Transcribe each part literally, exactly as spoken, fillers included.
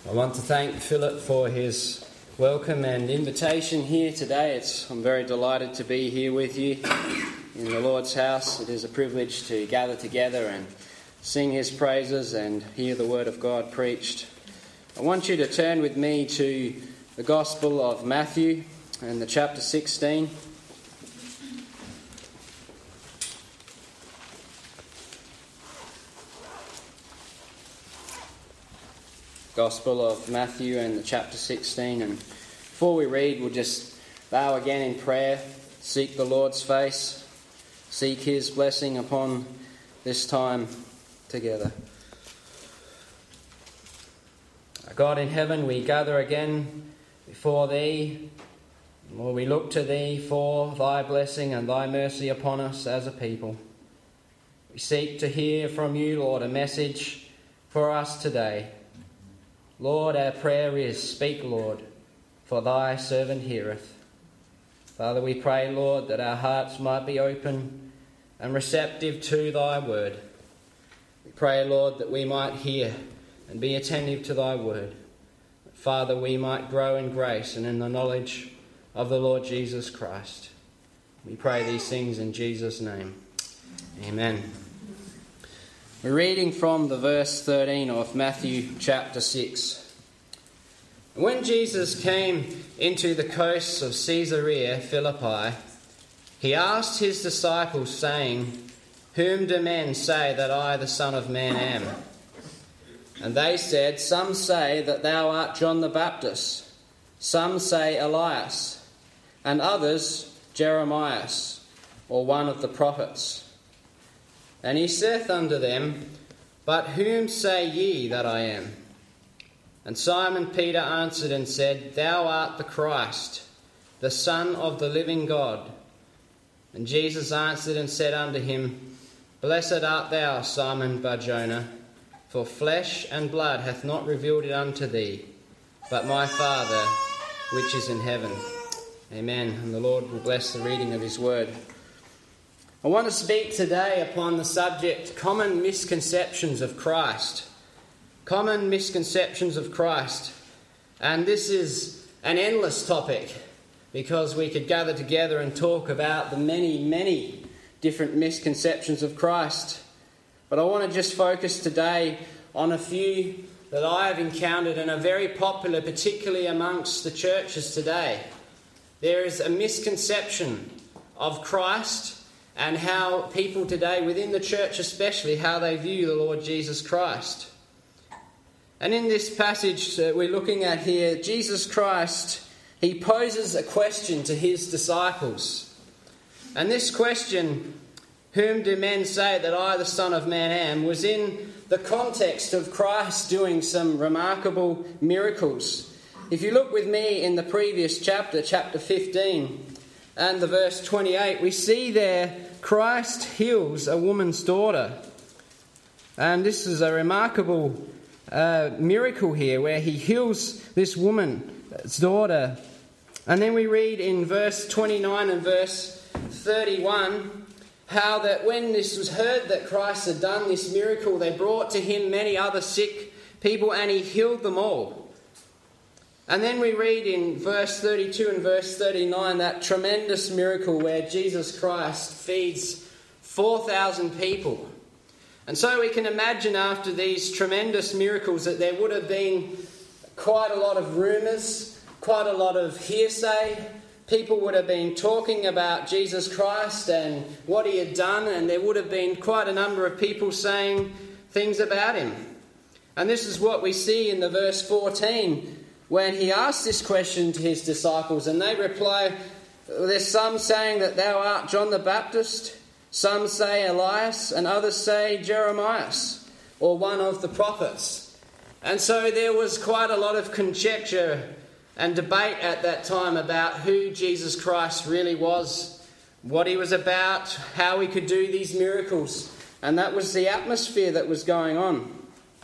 I want to thank Philip for his welcome and invitation here today. It's, I'm very delighted to be here with you in the Lord's house. It is a privilege to gather together and sing his praises and hear the word of God preached. I want you to turn with me to the Gospel of Matthew and the chapter sixteen. Gospel of Matthew and the chapter sixteen. And before we read, we'll just bow again in prayer, seek the Lord's face, seek his blessing upon this time together. God in heaven, we gather again before thee. Lord, we look to thee for thy blessing and thy mercy upon us as a people. We seek to hear from you, Lord, a message for us today. Lord, our prayer is, speak, Lord, for thy servant heareth. Father, we pray, Lord, that our hearts might be open and receptive to thy word. We pray, Lord, that we might hear and be attentive to thy word. Father, we might grow in grace and in the knowledge of the Lord Jesus Christ. We pray these things in Jesus' name. Amen. We're reading from the verse thirteen of Matthew chapter six. When Jesus came into the coasts of Caesarea Philippi, he asked his disciples, saying, "Whom do men say that I, the Son of Man, am?" And they said, "Some say that thou art John the Baptist, some say Elias, and others Jeremiah, or one of the prophets." And he saith unto them, "But whom say ye that I am?" And Simon Peter answered and said, "Thou art the Christ, the Son of the living God." And Jesus answered and said unto him, "Blessed art thou, Simon Bar-Jonah, for flesh and blood hath not revealed it unto thee, but my Father which is in heaven." Amen. And the Lord will bless the reading of his word. I want to speak today upon the subject, common misconceptions of Christ. Common misconceptions of Christ. And this is an endless topic because we could gather together and talk about the many, many different misconceptions of Christ. But I want to just focus today on a few that I have encountered and are very popular, particularly amongst the churches today. There is a misconception of Christ and how people today, within the church especially, how they view the Lord Jesus Christ. And in this passage that we're looking at here, Jesus Christ, he poses a question to his disciples. And this question, "Whom do men say that I, the Son of Man, am?" was in the context of Christ doing some remarkable miracles. If you look with me in the previous chapter, chapter fifteen, and the verse twenty-eight, we see there Christ heals a woman's daughter. And this is a remarkable uh, miracle here where he heals this woman's daughter. And then we read in verse twenty-nine and verse thirty-one how that when this was heard that Christ had done this miracle, they brought to him many other sick people and he healed them all. And then we read in verse thirty-two and verse thirty-nine that tremendous miracle where Jesus Christ feeds four thousand people. And so we can imagine after these tremendous miracles that there would have been quite a lot of rumours, quite a lot of hearsay. People would have been talking about Jesus Christ and what he had done, and there would have been quite a number of people saying things about him. And this is what we see in the verse fourteen. When he asked this question to his disciples, and they reply, "There's some saying that thou art John the Baptist, some say Elias, and others say Jeremiah, or one of the prophets." And so there was quite a lot of conjecture and debate at that time about who Jesus Christ really was, what he was about, how he could do these miracles. And that was the atmosphere that was going on.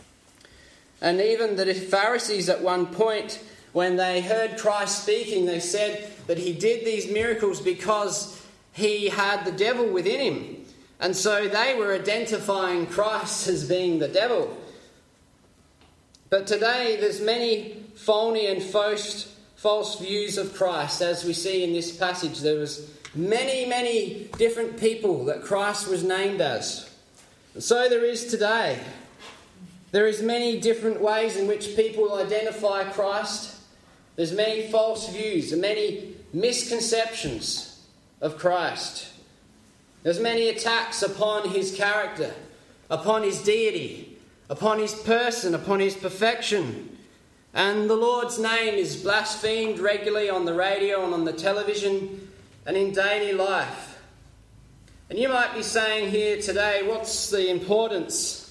And even the Pharisees at one point, when they heard Christ speaking, they said that he did these miracles because he had the devil within him. And so they were identifying Christ as being the devil. But today there's many phony and false, false views of Christ. As we see in this passage, there was many, many different people that Christ was named as. And so there is today. There is many different ways in which people identify Christ. There's many false views and many misconceptions of Christ. There's many attacks upon his character, upon his deity, upon his person, upon his perfection. And the Lord's name is blasphemed regularly on the radio and on the television and in daily life. And you might be saying here today, what's the importance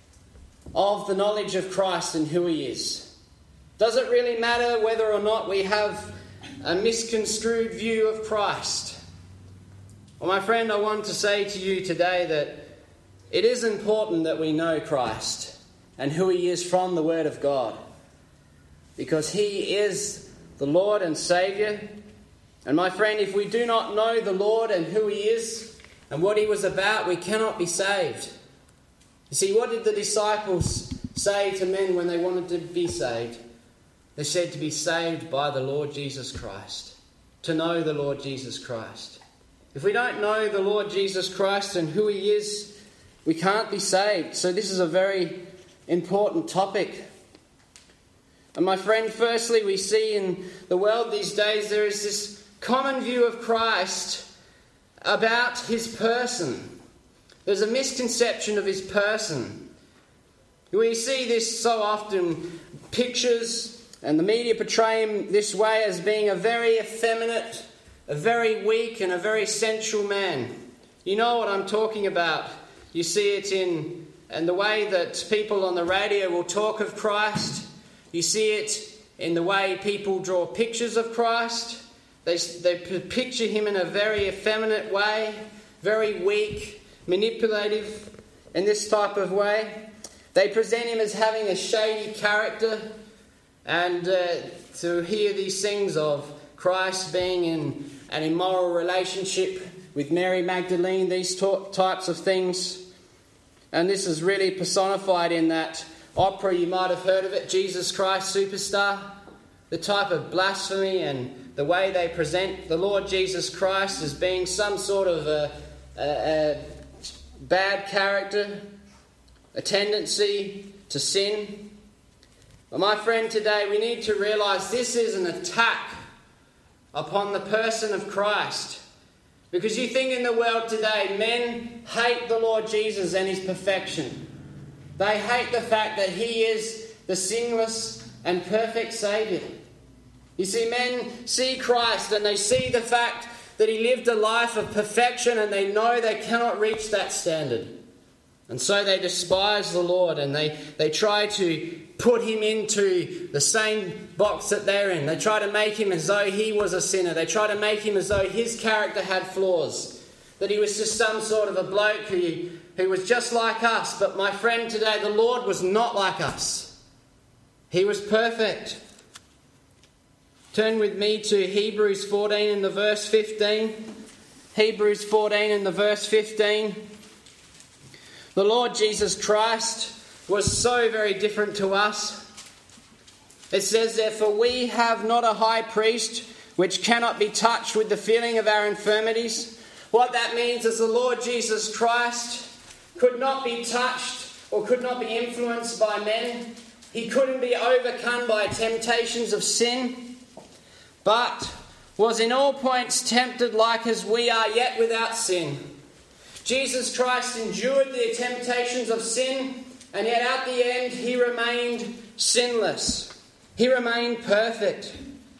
of the knowledge of Christ and who he is? Does it really matter whether or not we have a misconstrued view of Christ? Well, my friend, I want to say to you today that it is important that we know Christ and who he is from the Word of God, because he is the Lord and Saviour. And my friend, if we do not know the Lord and who he is and what he was about, we cannot be saved. You see, what did the disciples say to men when they wanted to be saved? They said to be saved by the Lord Jesus Christ, to know the Lord Jesus Christ. If we don't know the Lord Jesus Christ and who he is, we can't be saved. So this is a very important topic. And my friend, firstly, we see in the world these days there is this common view of Christ about his person. There's a misconception of his person. We see this so often, pictures and the media portray him this way as being a very effeminate, a very weak and a very sensual man. You know what I'm talking about. You see it in and the way that people on the radio will talk of Christ. You see it in the way people draw pictures of Christ. They, they picture him in a very effeminate way, very weak, manipulative, in this type of way. They present him as having a shady character. And uh, to hear these things of Christ being in an immoral relationship with Mary Magdalene, these t- types of things. And this is really personified in that opera, you might have heard of it, Jesus Christ Superstar. The type of blasphemy and the way they present the Lord Jesus Christ as being some sort of a, a, a bad character, a tendency to sin. But my friend, today we need to realise this is an attack upon the person of Christ. Because you think in the world today, men hate the Lord Jesus and his perfection. They hate the fact that he is the sinless and perfect Saviour. You see, men see Christ and they see the fact that he lived a life of perfection, and they know they cannot reach that standard. And so they despise the Lord, and they, they try to put him into the same box that they're in. They try to make him as though he was a sinner. They try to make him as though his character had flaws, that he was just some sort of a bloke who, who was just like us. But my friend, today, the Lord was not like us. He was perfect. Turn with me to Hebrews fourteen in the verse fifteen. Hebrews fourteen in the verse fifteen. The Lord Jesus Christ was so very different to us. It says, therefore, we have not a high priest which cannot be touched with the feeling of our infirmities. What that means is the Lord Jesus Christ could not be touched or could not be influenced by men. He couldn't be overcome by temptations of sin, but was in all points tempted like as we are, yet without sin. Jesus Christ endured the temptations of sin, and yet at the end he remained sinless. He remained perfect.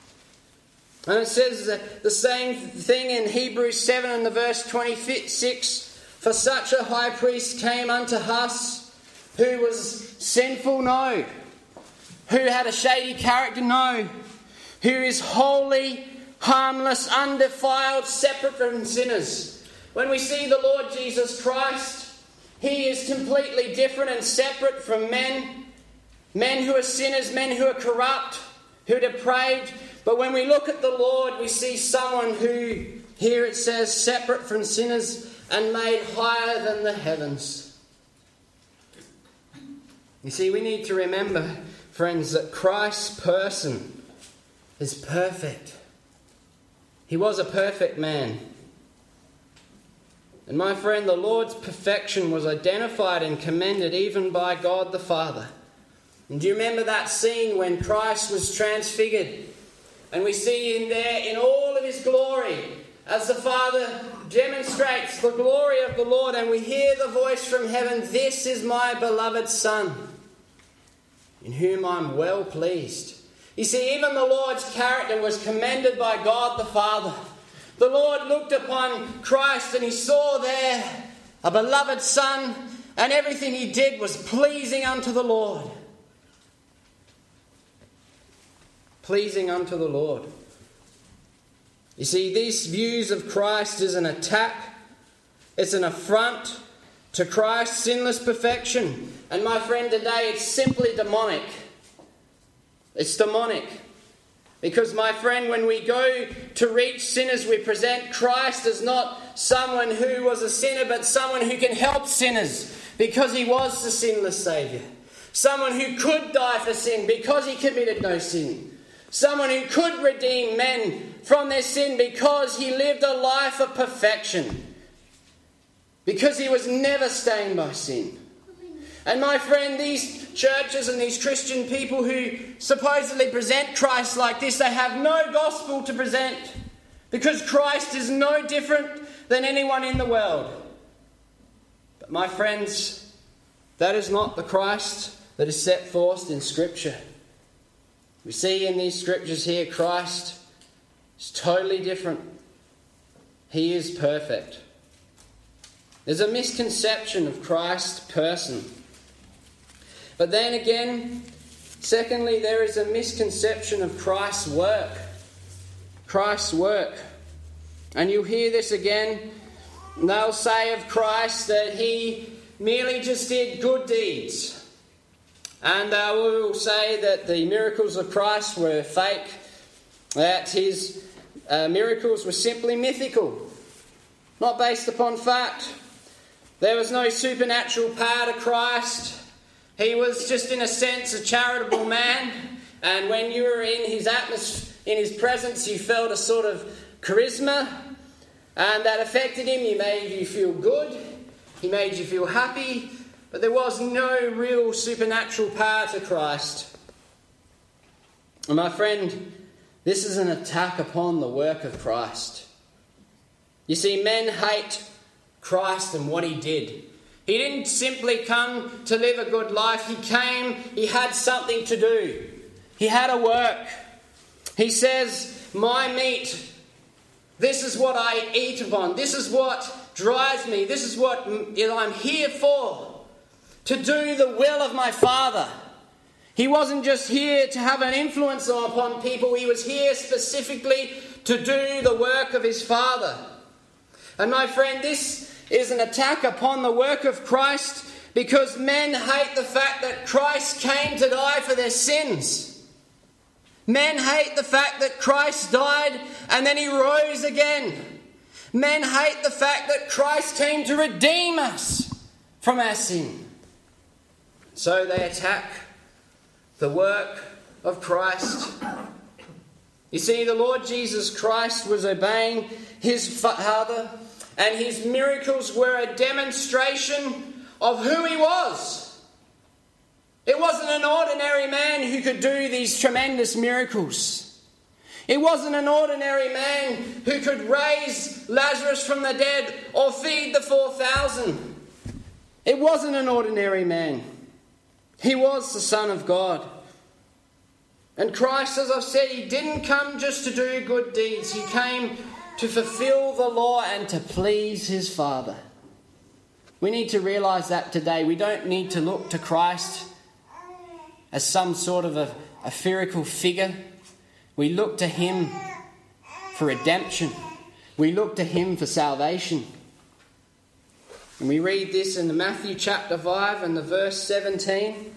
And it says that the same thing in Hebrews seven and the verse twenty-six. For such a high priest came unto us, who was sinful? No. Who had a shady character? No. Who is holy, harmless, undefiled, separate from sinners. When we see the Lord Jesus Christ, he is completely different and separate from men. Men who are sinners, men who are corrupt, who are depraved. But when we look at the Lord, we see someone who, here it says, separate from sinners and made higher than the heavens. You see, we need to remember friends, that Christ's person is perfect. He was a perfect man. And my friend, the Lord's perfection was identified and commended even by God the Father. And do you remember that scene when Christ was transfigured? And we see him there in all of his glory as the Father demonstrates the glory of the Lord, and we hear the voice from heaven, "This is my beloved Son, in whom I'm well pleased." You see, even the Lord's character was commended by God the Father. The Lord looked upon Christ and he saw there a beloved Son, and everything he did was pleasing unto the Lord. Pleasing unto the Lord. You see, these views of Christ is an attack. It's an affront to Christ's sinless perfection. And my friend, today it's simply demonic. It's demonic. Because my friend, when we go to reach sinners, we present Christ as not someone who was a sinner, but someone who can help sinners because he was the sinless Saviour. Someone who could die for sin because he committed no sin. Someone who could redeem men from their sin because he lived a life of perfection. Because he was never stained by sin. And my friend, these churches and these Christian people who supposedly present Christ like this, they have no gospel to present. Because Christ is no different than anyone in the world. But my friends, that is not the Christ that is set forth in Scripture. We see in these Scriptures here, Christ is totally different. He is perfect. There's a misconception of Christ's person. But then again, secondly, there is a misconception of Christ's work. Christ's work. And you'll hear this again. They'll say of Christ that he merely just did good deeds. And they will say that the miracles of Christ were fake, that his uh, miracles were simply mythical, not based upon fact. There was no supernatural power to Christ. He was just, in a sense, a charitable man. And when you were in his atmosphere, in his presence, you felt a sort of charisma. And that affected him. He made you feel good. He made you feel happy. But there was no real supernatural power to Christ. And my friend, this is an attack upon the work of Christ. You see, men hate Christ and what he did. He didn't simply come to live a good life. He came, he had something to do. He had a work. He says, my meat, this is what I eat upon. This is what drives me. This is what I'm here for. To do the will of my Father. He wasn't just here to have an influence upon people. He was here specifically to do the work of his Father. And my friend, this is an attack upon the work of Christ because men hate the fact that Christ came to die for their sins. Men hate the fact that Christ died and then he rose again. Men hate the fact that Christ came to redeem us from our sin. So they attack the work of Christ. You see, the Lord Jesus Christ was obeying his Father, and his miracles were a demonstration of who he was. It wasn't an ordinary man who could do these tremendous miracles. It wasn't an ordinary man who could raise Lazarus from the dead or feed the four thousand. It wasn't an ordinary man. He was the Son of God. And Christ, as I've said, he didn't come just to do good deeds. He came to fulfill the law and to please his Father. We need to realise that today. We don't need to look to Christ as some sort of a, a spherical figure. We look to him for redemption. We look to him for salvation. And we read this in Matthew chapter five and the verse seventeen.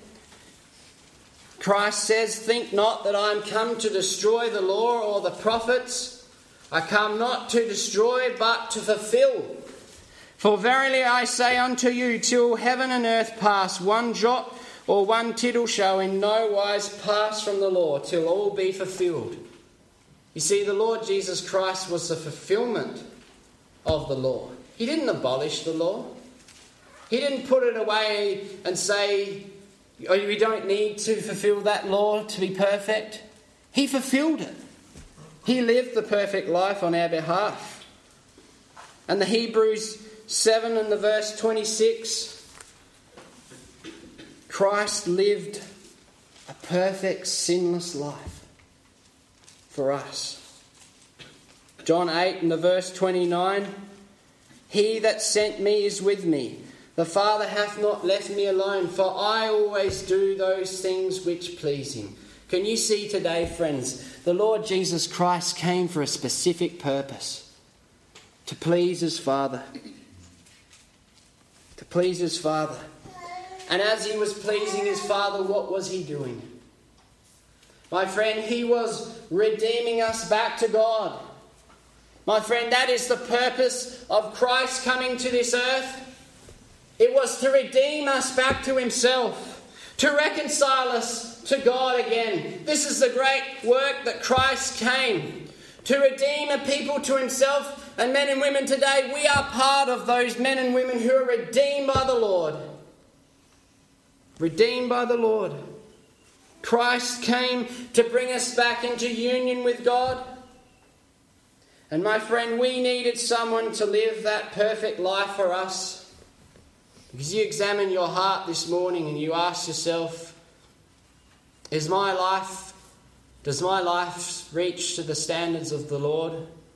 Christ says, think not that I am come to destroy the law or the prophets. I come not to destroy, but to fulfill. For verily I say unto you, till heaven and earth pass, one jot or one tittle shall in no wise pass from the law till all be fulfilled. You see, the Lord Jesus Christ was the fulfilment of the law. He didn't abolish the law. He didn't put it away and say, oh, we don't need to fulfill that law to be perfect. He fulfilled it. He lived the perfect life on our behalf. And the Hebrews seven and the verse twenty-six, Christ lived a perfect, sinless life for us. John eight and the verse twenty-nine, he that sent me is with me. The Father hath not left me alone, for I always do those things which please him. Can you see today, friends, the Lord Jesus Christ came for a specific purpose. To please his Father. To please his Father. And as he was pleasing his Father, what was he doing? My friend, he was redeeming us back to God. My friend, that is the purpose of Christ coming to this earth. It was to redeem us back to himself, to reconcile us to God again. This is the great work that Christ came, to redeem a people to himself. And men and women today, we are part of those men and women who are redeemed by the Lord. Redeemed by the Lord. Christ came to bring us back into union with God. And my friend, we needed someone to live that perfect life for us. Because you examine your heart this morning and you ask yourself, is my life, does my life reach to the standards of the Lord?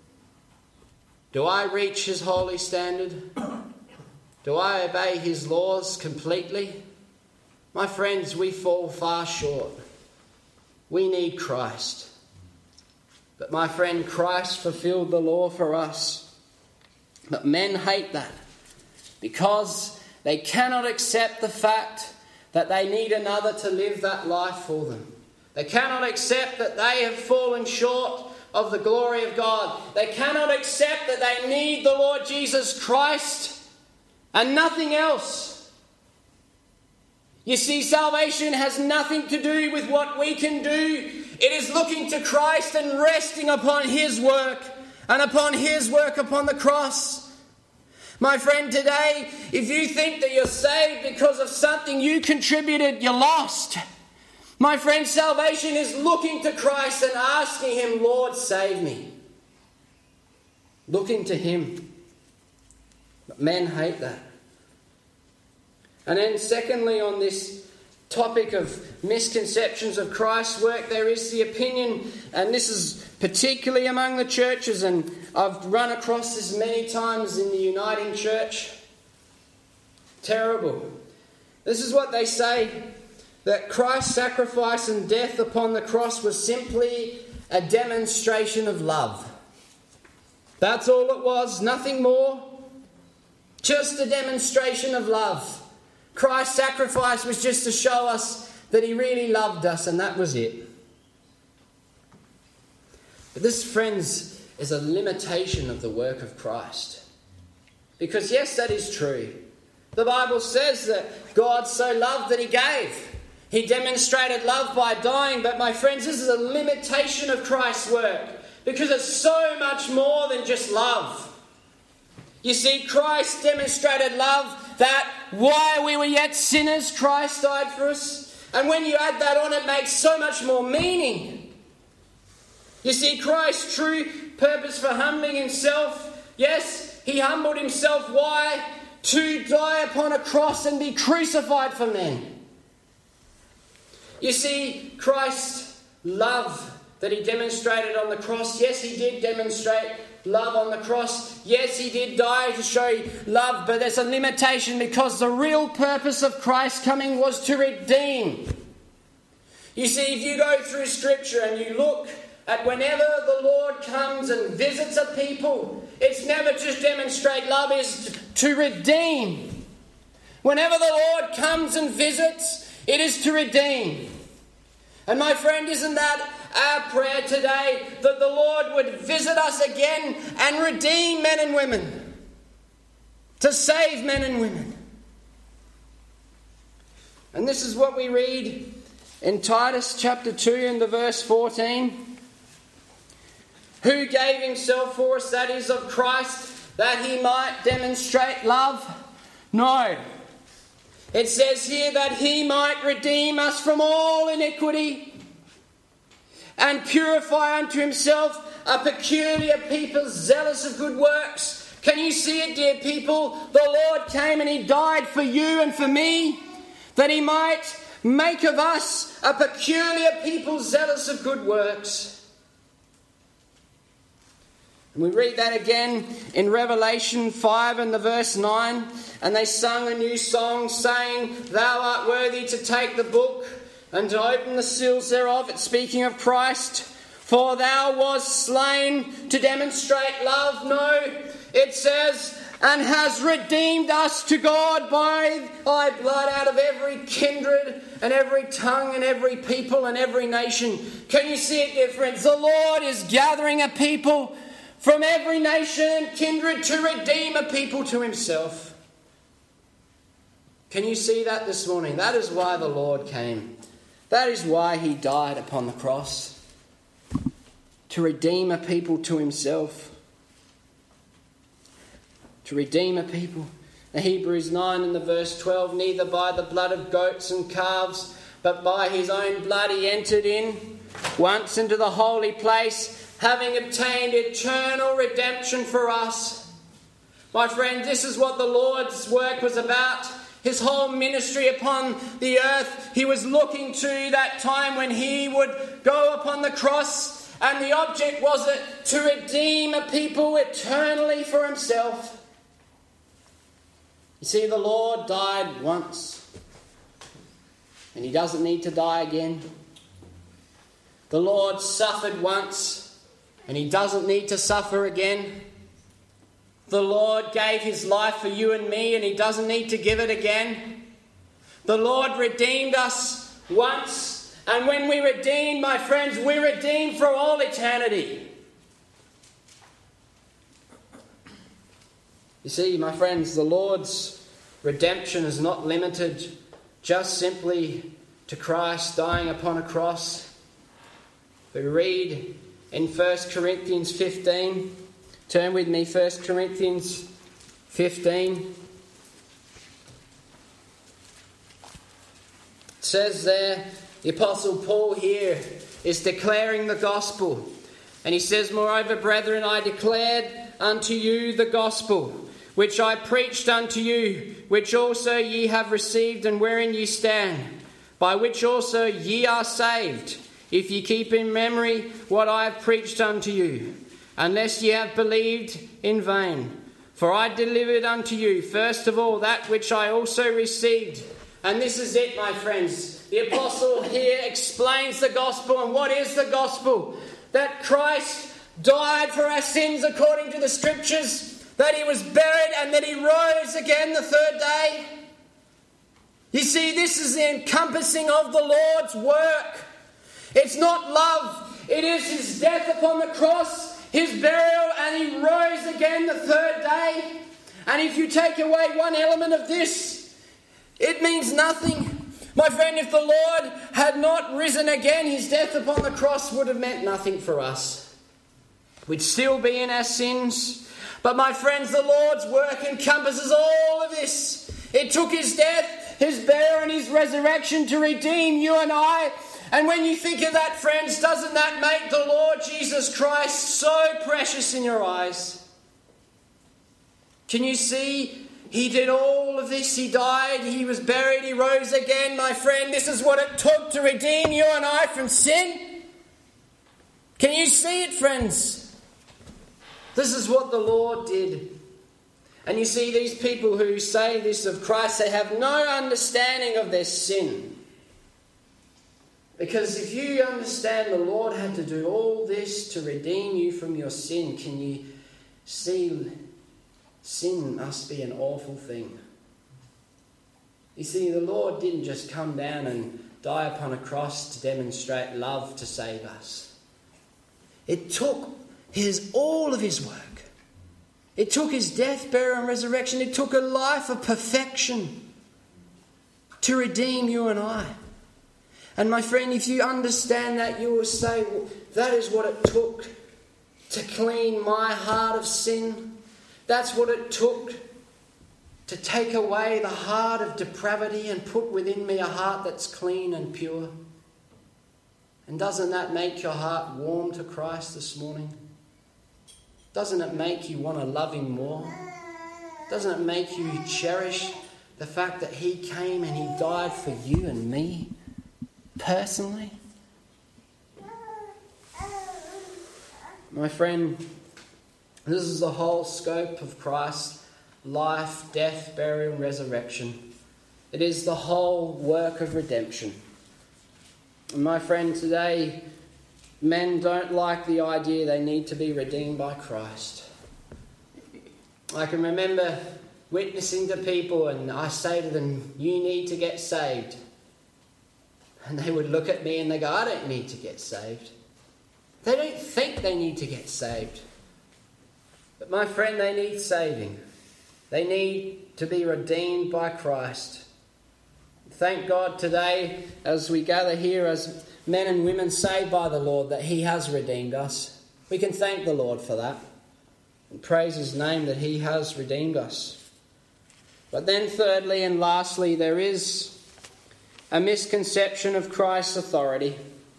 Do I reach his holy standard? Do I obey his laws completely? My friends, we fall far short. We need Christ. But my friend, Christ fulfilled the law for us. But men hate that because they cannot accept the fact that they need another to live that life for them. They cannot accept that they have fallen short of the glory of God. They cannot accept that they need the Lord Jesus Christ and nothing else. You see, salvation has nothing to do with what we can do. It is looking to Christ and resting upon his work and upon his work upon the cross. My friend, today, if you think that you're saved because of something you contributed, you're lost. My friend, salvation is looking to Christ and asking him, Lord, save me. Looking to him. But men hate that. And then secondly, on this topic of misconceptions of Christ's work, there is the opinion, and this is particularly among the churches, and I've run across this many times in the Uniting Church. Terrible. This is what they say, that Christ's sacrifice and death upon the cross was simply a demonstration of love. That's all it was, nothing more. Just a demonstration of love. Christ's sacrifice was just to show us that he really loved us, and that was it. But this, friends, is a limitation of the work of Christ. Because yes, that is true. The Bible says that God so loved that he gave. He demonstrated love by dying, but my friends, this is a limitation of Christ's work. Because it's so much more than just love. You see, Christ demonstrated love that while we were yet sinners, Christ died for us. And when you add that on, it makes so much more meaning. You see, Christ's true purpose for humbling himself, yes, he humbled himself. Why? To die upon a cross and be crucified for men. You see, Christ's love that he demonstrated on the cross, yes, he did demonstrate love on the cross. Yes, he did die to show love, but there's a limitation because the real purpose of Christ coming was to redeem. You see, if you go through Scripture and you look at whenever the Lord comes and visits a people, it's never just demonstrate love, it's to redeem. Whenever the Lord comes and visits, it is to redeem. And my friend, isn't that our prayer today, that the Lord would visit us again and redeem men and women, to save men and women? And this is what we read in Titus chapter two and the verse fourteen. Who gave himself for us, that is of Christ, that he might demonstrate love? No. It says here that he might redeem us from all iniquity and purify unto himself a peculiar people zealous of good works. Can you see it, dear people? The Lord came and he died for you and for me, that he might make of us a peculiar people zealous of good works. And we read that again in Revelation five and the verse nine. And they sung a new song, saying, Thou art worthy to take the book and to open the seals thereof. It's speaking of Christ. For thou wast slain to demonstrate love. No, it says, and has redeemed us to God by thy blood out of every kindred and every tongue and every people and every nation. Can you see it, dear friends? The Lord is gathering a people from every nation and kindred to redeem a people to himself. Can you see that this morning? That is why the Lord came. That is why he died upon the cross. To redeem a people to himself. To redeem a people. In Hebrews nine and the verse twelve, neither by the blood of goats and calves, but by his own blood he entered in once into the holy place, having obtained eternal redemption for us. My friend, this is what the Lord's work was about. His whole ministry upon the earth. He was looking to that time when he would go upon the cross, and the object was it to redeem a people eternally for himself. You see, the Lord died once, and he doesn't need to die again. The Lord suffered once, and he doesn't need to suffer again. The Lord gave his life for you and me, and he doesn't need to give it again. The Lord redeemed us once, and when we redeemed, my friends, we redeemed for all eternity. You see, my friends, the Lord's redemption is not limited just simply to Christ dying upon a cross. We read in First Corinthians fifteen. Turn with me, First Corinthians fifteen. It says there, the Apostle Paul here is declaring the gospel. And he says, Moreover, brethren, I declared unto you the gospel, which I preached unto you, which also ye have received, and wherein ye stand, by which also ye are saved, if ye keep in memory what I have preached unto you, unless ye have believed in vain. For I delivered unto you, first of all, that which I also received. And this is it, my friends. The apostle here explains the gospel. And what is the gospel? That Christ died for our sins according to the scriptures, that he was buried, and that he rose again the third day. You see, this is the encompassing of the Lord's work. It's not love. It is his death upon the cross, his burial, and he rose again the third day. And if you take away one element of this, it means nothing. My friend, if the Lord had not risen again, his death upon the cross would have meant nothing for us. We'd still be in our sins. But my friends, the Lord's work encompasses all of this. It took his death, his burial, and his resurrection to redeem you and I. And when you think of that, friends, doesn't that make the Lord Jesus Christ so precious in your eyes? Can you see? He did all of this. He died, he was buried, he rose again. My friend, this is what it took to redeem you and I from sin. Can you see it, friends? This is what the Lord did. And you see, these people who say this of Christ, they have no understanding of their sin. Because if you understand the Lord had to do all this to redeem you from your sin, can you see sin must be an awful thing? You see, the Lord didn't just come down and die upon a cross to demonstrate love to save us. It took his all of his work. It took his death, burial and resurrection. It took a life of perfection to redeem you and I. And my friend, if you understand that, you will say, well, that is what it took to clean my heart of sin. That's what it took to take away the heart of depravity and put within me a heart that's clean and pure. And doesn't that make your heart warm to Christ this morning? Doesn't it make you want to love him more? Doesn't it make you cherish the fact that he came and he died for you and me personally? My friend, this is the whole scope of Christ's life, death, burial, and resurrection. It is the whole work of redemption. And my friend, today, men don't like the idea they need to be redeemed by Christ. I can remember witnessing to people and I say to them, you need to get saved. And they would look at me and they go, I don't need to get saved. They don't think they need to get saved. But my friend, they need saving. They need to be redeemed by Christ. Thank God today, as we gather here as men and women saved by the Lord, that he has redeemed us. We can thank the Lord for that and praise his name that he has redeemed us. But then thirdly and lastly, there is a misconception of Christ's authority.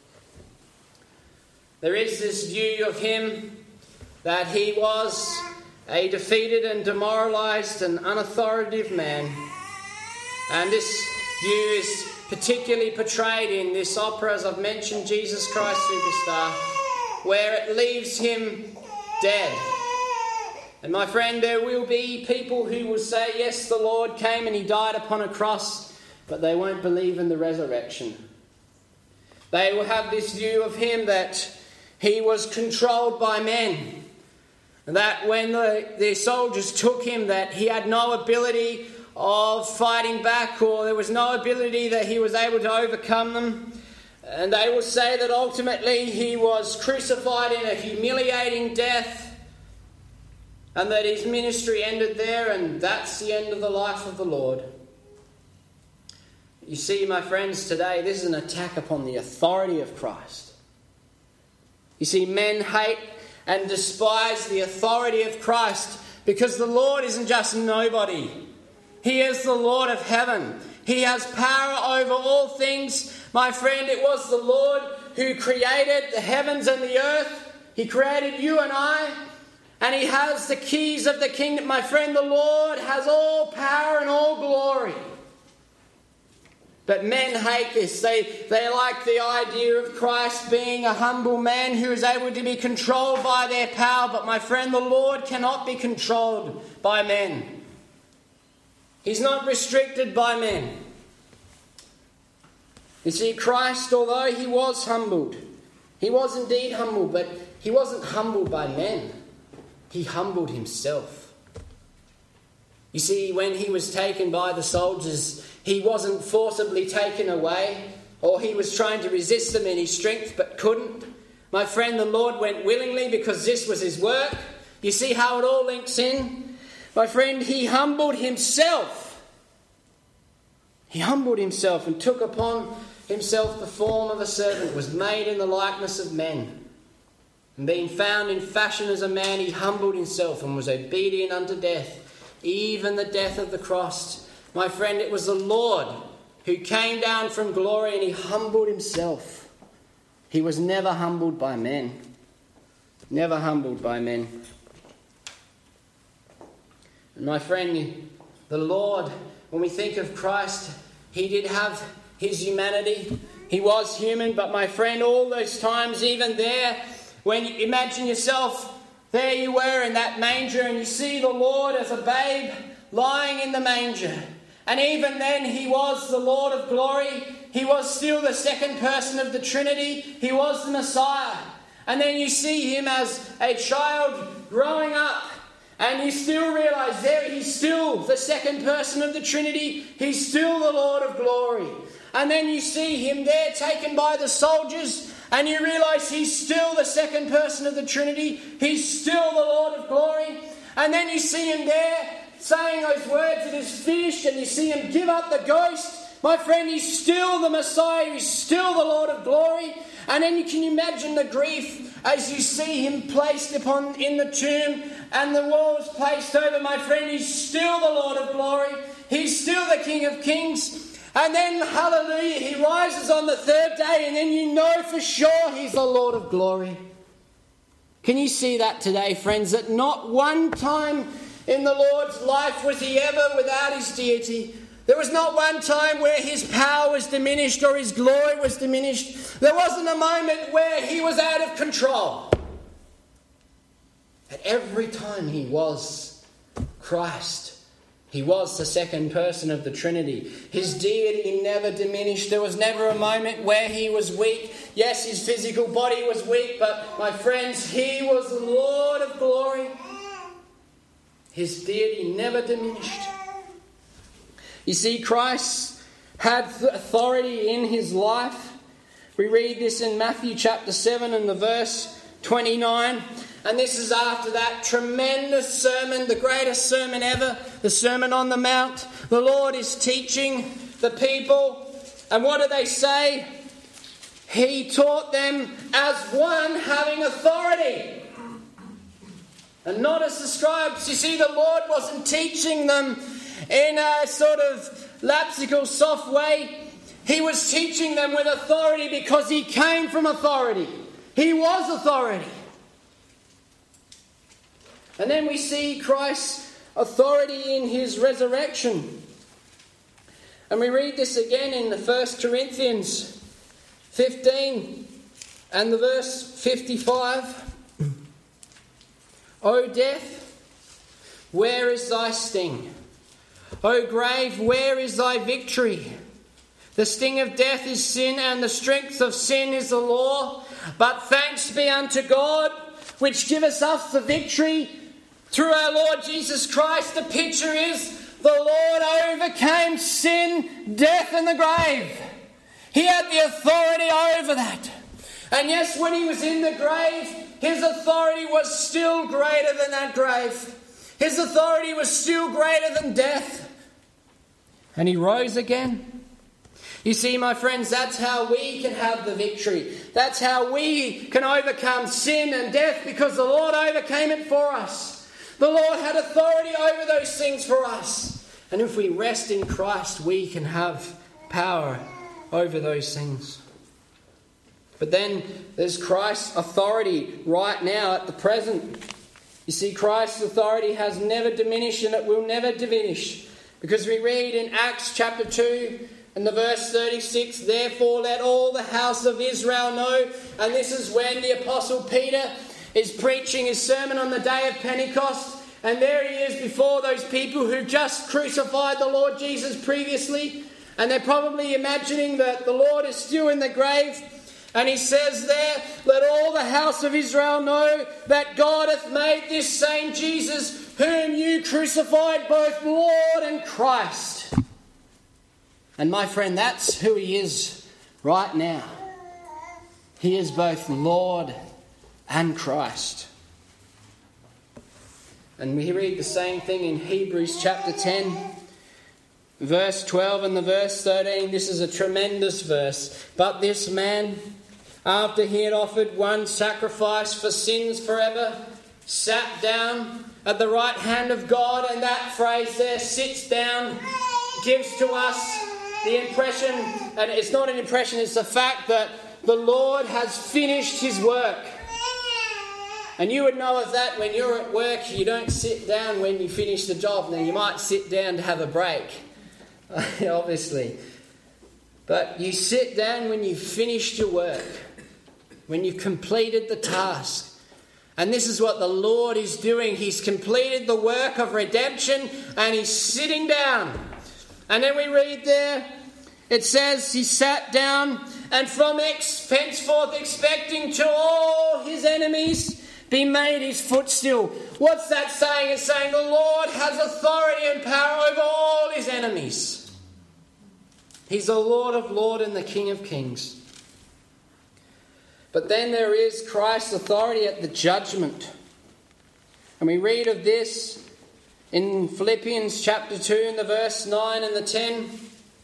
There is this view of him that he was a defeated and demoralised and unauthoritative man. And this view is particularly portrayed in this opera, as I've mentioned, Jesus Christ Superstar, where it leaves him dead. And my friend, there will be people who will say, yes, the Lord came and he died upon a cross, but they won't believe in the resurrection. They will have this view of him that he was controlled by men. That when the, the soldiers took him, that he had no ability of fighting back, or there was no ability that he was able to overcome them. And they will say that ultimately he was crucified in a humiliating death, and that his ministry ended there, and that's the end of the life of the Lord. You see, my friends, today this is an attack upon the authority of Christ. You see, men hate and despise the authority of Christ because the Lord isn't just nobody. He is the Lord of heaven. He has power over all things. My friend, it was the Lord who created the heavens and the earth. He created you and I. And he has the keys of the kingdom. My friend, the Lord has all power and all glory. But men hate this. They, they like the idea of Christ being a humble man who is able to be controlled by their power. But my friend, the Lord cannot be controlled by men. He's not restricted by men. You see, Christ, although he was humbled, he was indeed humble, but he wasn't humbled by men. He humbled himself. You see, when he was taken by the soldiers, he wasn't forcibly taken away, or he was trying to resist them in his strength but couldn't. My friend, the Lord went willingly because this was his work. You see how it all links in? My friend, he humbled himself. He humbled himself and took upon himself the form of a servant, was made in the likeness of men. And being found in fashion as a man, he humbled himself and was obedient unto death, even the death of the cross. My friend, it was the Lord who came down from glory and he humbled himself. He was never humbled by men. Never humbled by men. And my friend, the Lord, when we think of Christ, he did have his humanity. He was human, but my friend, all those times, even there, when you imagine yourself, there you were in that manger and you see the Lord as a babe lying in the manger. And even then he was the Lord of glory. He was still the second person of the Trinity. He was the Messiah. And then you see him as a child growing up. And you still realise there he's still the second person of the Trinity. He's still the Lord of glory. And then you see him there taken by the soldiers. And you realise he's still the second person of the Trinity. He's still the Lord of glory. And then you see him there saying those words, it is finished, and you see him give up the ghost, my friend, he's still the Messiah. He's still the Lord of glory. And then you can imagine the grief as you see him placed upon in the tomb and the walls placed over. My friend, he's still the Lord of glory. He's still the King of kings. And then, hallelujah, he rises on the third day, and then you know for sure he's the Lord of glory. Can you see that today, friends? That not one time in the Lord's life was he ever without his deity. There was not one time where his power was diminished or his glory was diminished. There wasn't a moment where he was out of control. At every time he was Christ. He was the second person of the Trinity. His deity never diminished. There was never a moment where he was weak. Yes, his physical body was weak, but my friends, he was the Lord of glory. His deity never diminished. You see, Christ had authority in his life. We read this in Matthew chapter seven and the verse twenty-nine. And this is after that tremendous sermon, the greatest sermon ever, the Sermon on the Mount. The Lord is teaching the people. And what do they say? He taught them as one having authority, and not as the scribes. You see, the Lord wasn't teaching them in a sort of lapsical, soft way. He was teaching them with authority because he came from authority. He was authority. And then we see Christ's authority in his resurrection. And we read this again in the First Corinthians fifteen and the verse fifty-five. O death, where is thy sting? O grave, where is thy victory? The sting of death is sin, and the strength of sin is the law. But thanks be unto God, which giveth us the victory through our Lord Jesus Christ. The picture is the Lord overcame sin, death and the grave. He had the authority over that. And yes, when he was in the grave, his authority was still greater than that grave. His authority was still greater than death. And he rose again. You see, my friends, that's how we can have the victory. That's how we can overcome sin and death, because the Lord overcame it for us. The Lord had authority over those things for us. And if we rest in Christ, we can have power over those things. But then there's Christ's authority right now at the present. You see, Christ's authority has never diminished, and it will never diminish. Because we read in Acts chapter two and the verse thirty-six, therefore let all the house of Israel know. And this is when the Apostle Peter is preaching his sermon on the day of Pentecost. And there he is before those people who just crucified the Lord Jesus previously. And they're probably imagining that the Lord is still in the grave. And he says there, let all the house of Israel know that God hath made this same Jesus, whom you crucified, both Lord and Christ. And my friend, that's who he is right now. He is both Lord and Christ. And we read the same thing in Hebrews chapter ten, verse twelve and the verse thirteen. This is a tremendous verse. But this man, after he had offered one sacrifice for sins forever, sat down at the right hand of God. And that phrase there, sits down, gives to us the impression, and it's not an impression, it's the fact that the Lord has finished his work. And you would know of that when you're at work. You don't sit down when you finish the job. Now, you might sit down to have a break, obviously. But you sit down when you've finished your work, when you've completed the task. And this is what the Lord is doing. He's completed the work of redemption and he's sitting down. And then we read there, it says he sat down, and from ex- henceforth expecting to all his enemies be made his footstool. What's that saying? It's saying the Lord has authority and power over all his enemies. He's the Lord of lords and the King of kings. But then there is Christ's authority at the judgment. And we read of this in Philippians chapter two and the verse nine and the ten.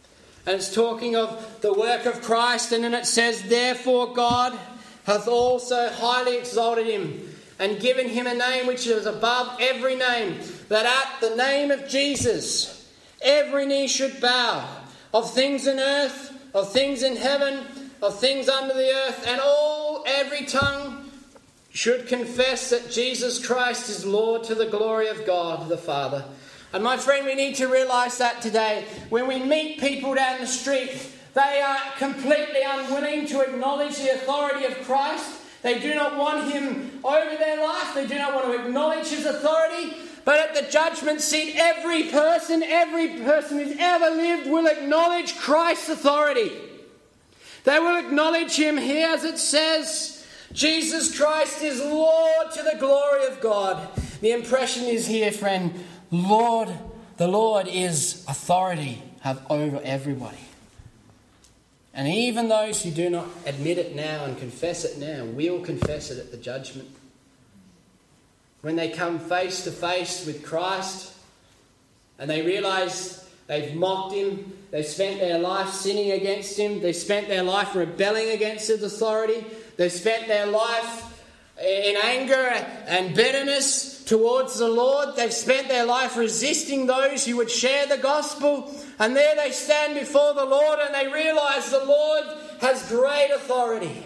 And it's talking of the work of Christ, and then it says, therefore God hath also highly exalted him, and given him a name which is above every name, that at the name of Jesus every knee should bow, of things in earth, of things in heaven, of things under the earth, and all, every tongue should confess that Jesus Christ is Lord, to the glory of God the Father. And my friend, we need to realise that today. When we meet people down the street, they are completely unwilling to acknowledge the authority of Christ. They do not want him over their life. They do not want to acknowledge his authority. But at the judgment seat, every person, every person who's ever lived will acknowledge Christ's authority. They will acknowledge him here, as it says, Jesus Christ is Lord, to the glory of God. The impression is here, friend, Lord, the Lord is authority have over everybody. And even those who do not admit it now and confess it now will confess it at the judgment. When they come face to face with Christ and they realise they've mocked him, they've spent their life sinning against him, they've spent their life rebelling against his authority, they've spent their life in anger and bitterness towards the Lord, they've spent their life resisting those who would share the gospel, and there they stand before the Lord and they realise the Lord has great authority.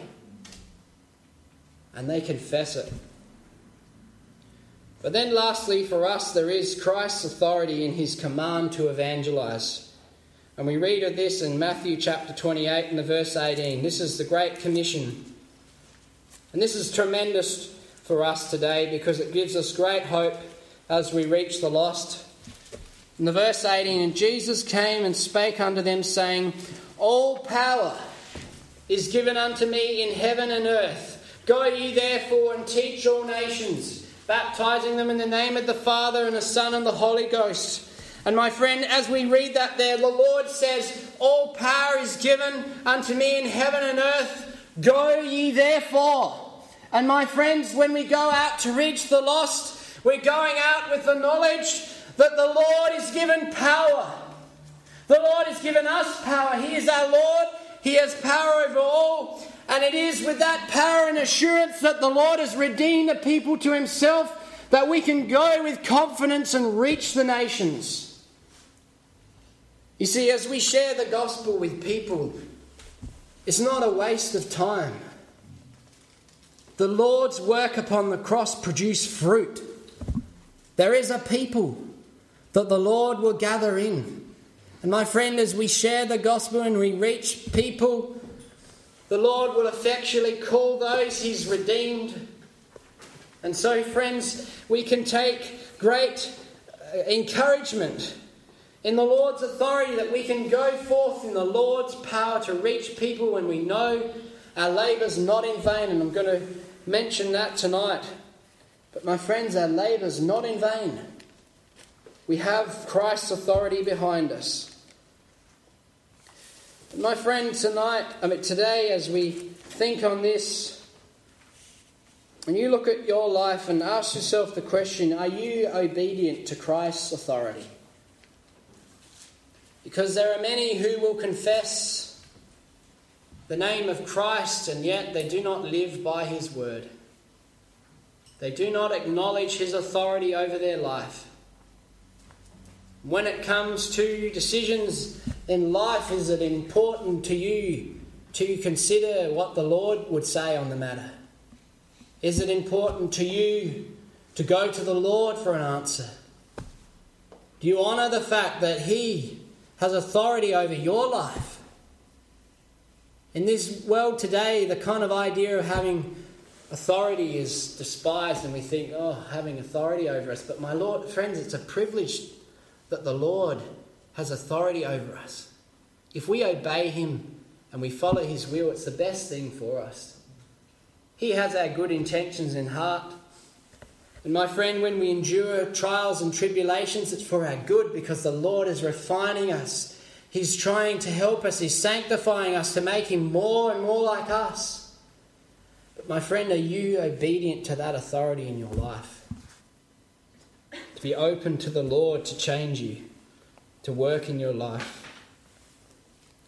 And they confess it. But then lastly, for us, there is Christ's authority in his command to evangelise. And we read of this in Matthew chapter twenty-eight and the verse eighteen. This is the Great Commission. And this is tremendous for us today because it gives us great hope as we reach the lost. In the verse eighteen, and Jesus came and spake unto them, saying, all power is given unto me in heaven and earth. Go ye therefore and teach all nations, baptizing them in the name of the Father and the Son and the Holy Ghost. And my friend, as we read that there, the Lord says, all power is given unto me in heaven and earth. Go ye therefore. And my friends, when we go out to reach the lost, we're going out with the knowledge that the Lord is given power. The Lord has given us power. He is our Lord. He has power over all. And it is with that power and assurance that the Lord has redeemed the people to himself that we can go with confidence and reach the nations. You see, as we share the gospel with people, it's not a waste of time. The Lord's work upon the cross produced fruit. There is a people that the Lord will gather in. And my friend, as we share the gospel and we reach people, the Lord will effectually call those he's redeemed. And so, friends, we can take great encouragement in the Lord's authority that we can go forth in the Lord's power to reach people when we know our labour's not in vain. And I'm going to mention that tonight. But my friends, our labour's not in vain. We have Christ's authority behind us. And my friend, tonight, I mean today, as we think on this, and you look at your life and ask yourself the question, are you obedient to Christ's authority? Because there are many who will confess the name of Christ and yet they do not live by his word. They do not acknowledge his authority over their life. When it comes to decisions in life, is it important to you to consider what the Lord would say on the matter? Is it important to you to go to the Lord for an answer? Do you honour the fact that he has authority over your life? In this world today, the kind of idea of having authority is despised and we think, oh, having authority over us. But my Lord, friends, it's a privilege that the Lord has authority over us. If we obey him and we follow his will, it's the best thing for us. He has our good intentions in heart. And my friend, when we endure trials and tribulations, it's for our good because the Lord is refining us. He's trying to help us. He's sanctifying us to make him more and more like us. But my friend, are you obedient to that authority in your life? To be open to the Lord to change you, to work in your life.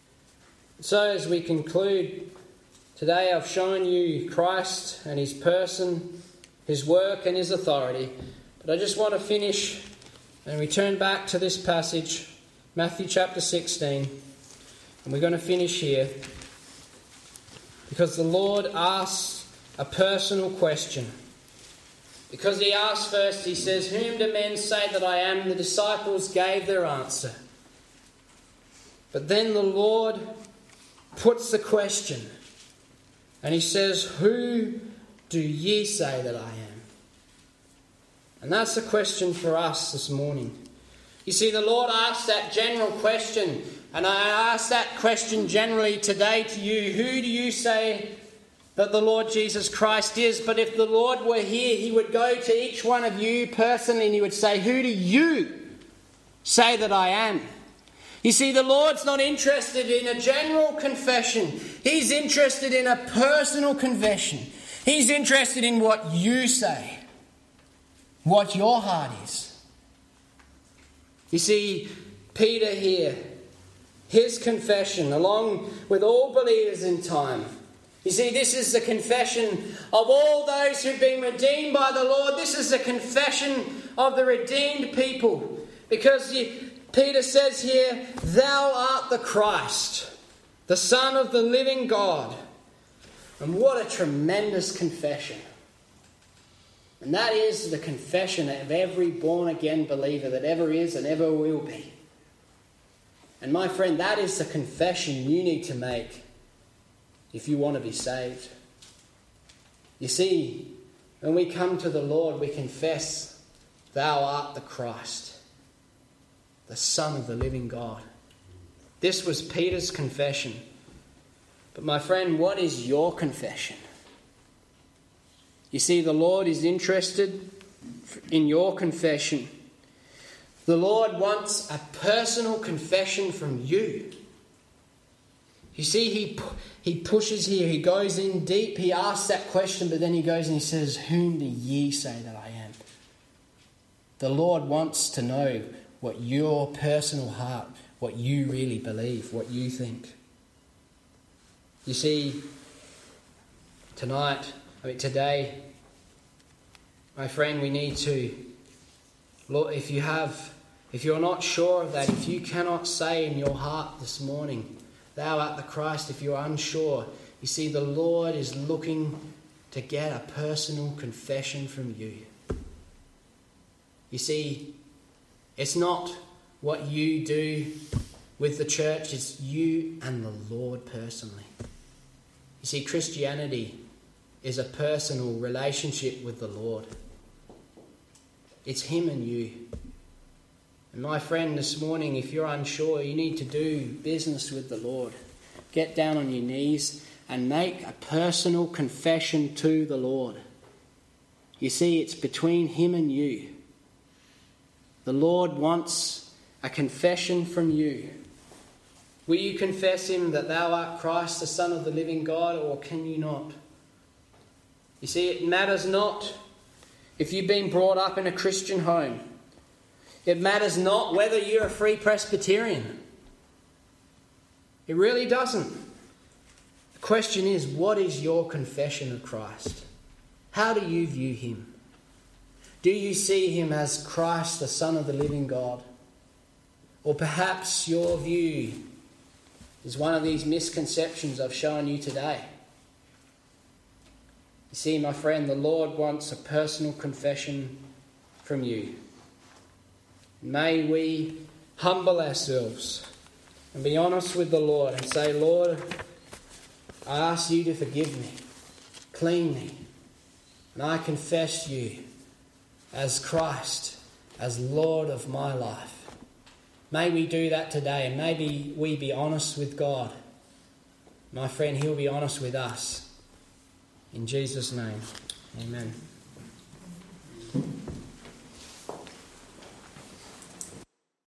So as we conclude today, I've shown you Christ and his person, his work and his authority. But I just want to finish and return back to this passage, Matthew chapter sixteen. And we're going to finish here because the Lord asks a personal question. Because he asks first, he says, "Whom do men say that I am?" The disciples gave their answer. But then the Lord puts the question. And he says, "Who do ye say that I am?" And that's the question for us this morning. You see, the Lord asked that general question. And I ask that question generally today to you. Who do you say that the Lord Jesus Christ is? But if the Lord were here, he would go to each one of you personally and he would say, "Who do you say that I am?" You see, the Lord's not interested in a general confession. He's interested in a personal confession. He's interested in what you say, what your heart is. You see, Peter here, his confession, along with all believers in time. You see, this is the confession of all those who've been redeemed by the Lord. This is the confession of the redeemed people. Because you, Peter says here, "Thou art the Christ, the Son of the living God." And what a tremendous confession. And that is the confession of every born-again believer that ever is and ever will be. And my friend, that is the confession you need to make if you want to be saved. You see, when we come to the Lord, we confess, "Thou art the Christ, the Son of the living God." This was Peter's confession. But my friend, what is your confession? You see, the Lord is interested in your confession. The Lord wants a personal confession from you. You see, he, he pushes here, he goes in deep, he asks that question, but then he goes and he says, "Whom do ye say that I am?" The Lord wants to know what your personal heart, what you really believe, what you think. You see, tonight, I mean today, my friend, we need to, Lord, if you have, if you're not sure of that, if you cannot say in your heart this morning, "Thou art the Christ," if you're unsure, you see, the Lord is looking to get a personal confession from you. You see, it's not what you do with the church, it's you and the Lord personally. You see, Christianity is a personal relationship with the Lord. It's him and you. And my friend, this morning, if you're unsure, you need to do business with the Lord. Get down on your knees and make a personal confession to the Lord. You see, it's between him and you. The Lord wants a confession from you. Will you confess him that thou art Christ, the Son of the living God, or can you not? You see, it matters not if you've been brought up in a Christian home. It matters not whether you're a Free Presbyterian. It really doesn't. The question is, what is your confession of Christ? How do you view him? Do you see him as Christ, the Son of the living God? Or perhaps your view is one of these misconceptions I've shown you today. You see, my friend, the Lord wants a personal confession from you. May we humble ourselves and be honest with the Lord and say, "Lord, I ask you to forgive me, clean me, and I confess you as Christ, as Lord of my life." May we do that today, and maybe we be honest with God. My friend, he'll be honest with us. In Jesus' name, amen.